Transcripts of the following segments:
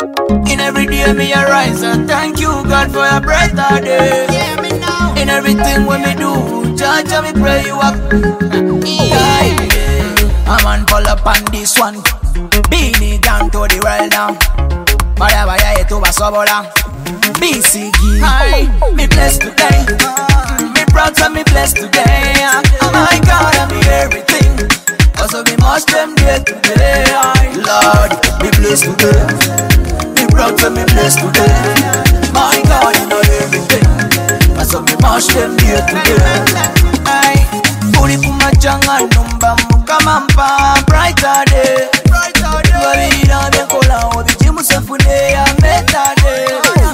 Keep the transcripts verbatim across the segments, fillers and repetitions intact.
In every day me arise and thank you God for your breath a day. Yeah, me now. In everything when me do, judge me pray you up. Yeah, yeah. I'm on pull up on this one. Beanie down to the world now. Whatever you to Basobola. B C G. Hi, me blessed today. Me proud to me blessed today. Oh my God, I'm everything. Also me much them day today. Lord, me blessed today. Me proud to me blessed today. My God, you know everything. Also me much them day today. Ay, puri kumachanga numba mukamampa brighter day. Baby, na be kola obi jimu sefune ya meta day.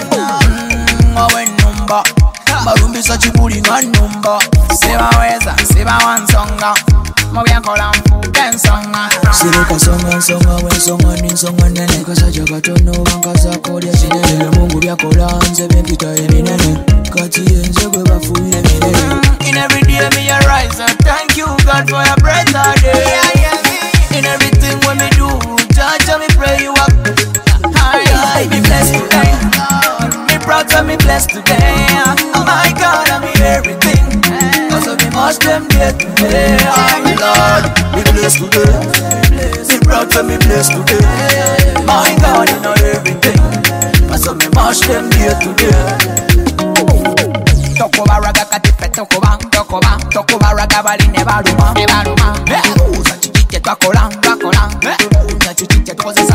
Awe numba marumbi sa chibuli nga numba. Seba weza, seba wansonga. Mobia kola mfuke nsonga. Sirika songa nsonga we songa ni nsonga nene. Kasa jaga tono bankasa kodia chinene. Mungu bia kola nze bempita eminene. Kati enze kwe bafuye minene. In every day me arise and thank you God for your breath a day. In everything when me do, judge me pray you up. I be blessed today. Me proud to me blessed today. Oh my God, I'm everything. Also me much them day today. Lord, be blessed today. Me proud to me blessed today. My God, you know everything. Also me much them day today. Tokoba raga katipe tokoba, tokoba, tokoba raga bali neba ruma, neba ruma. Uza chichite twakola, twakola. Uza chichite twakozesa.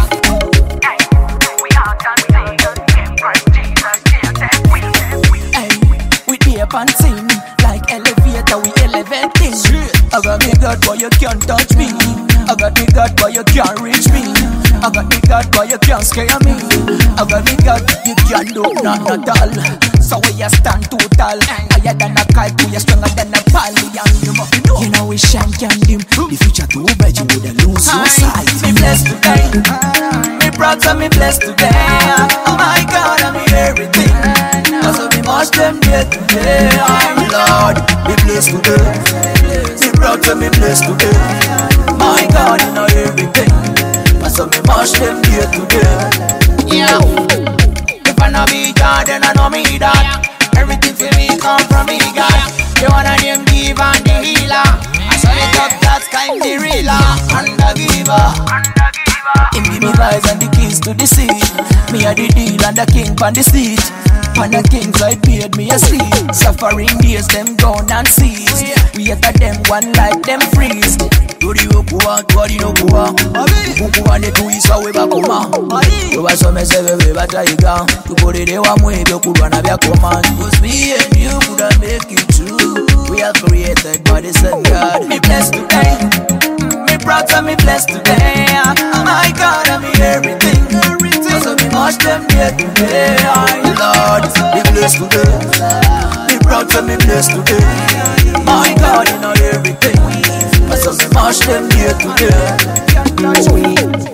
We are done singing in Christ Jesus. Jesus, we live, we live. We be up and sing like elevator, we elevating. I got me God, boy you can't touch me. I got me God, boy you can't reach me. I got me God, boy you can't scare me. I got me God, you can't do not at all. So we you stand too tall. Higher than a kite, we are stronger than a pally. You know we shine can dim. The future too bad, you woulda lose your sight. Me blessed today. Me proud to me blessed today. Oh my God, I'm everything. Cause of me much them day today. Lord, be blessed today. Me proud to me blessed today. My God, you know everything. Cause of me much them day today. Yeah. If I know be God, then I know me that. Everything for me come from me, God. You wanna name give and the healer. I saw it up, that's kind the realer. And the giver. Him give me vibes and the keys to the sea. Me a the deal and the king pan the seat. Pan the kings I paid me a seat. Suffering days them gone and cease. We after them one like them freeze. Tori okuwa, tori okuwa. Ukuwa ne tuisa we bakoma. Tubasomese bebe batayiga. Tukolere wamwe ebyokulwana byakoma. Cause me and you coulda make it true. We are created by the same God. Me blessed today. Me proud to me blessed today. Oh my God, I'm everything. Cause of me much them day today. Lord, be blessed today. Me proud to me blessed today. My God, you know everything. Cause of me much them day today.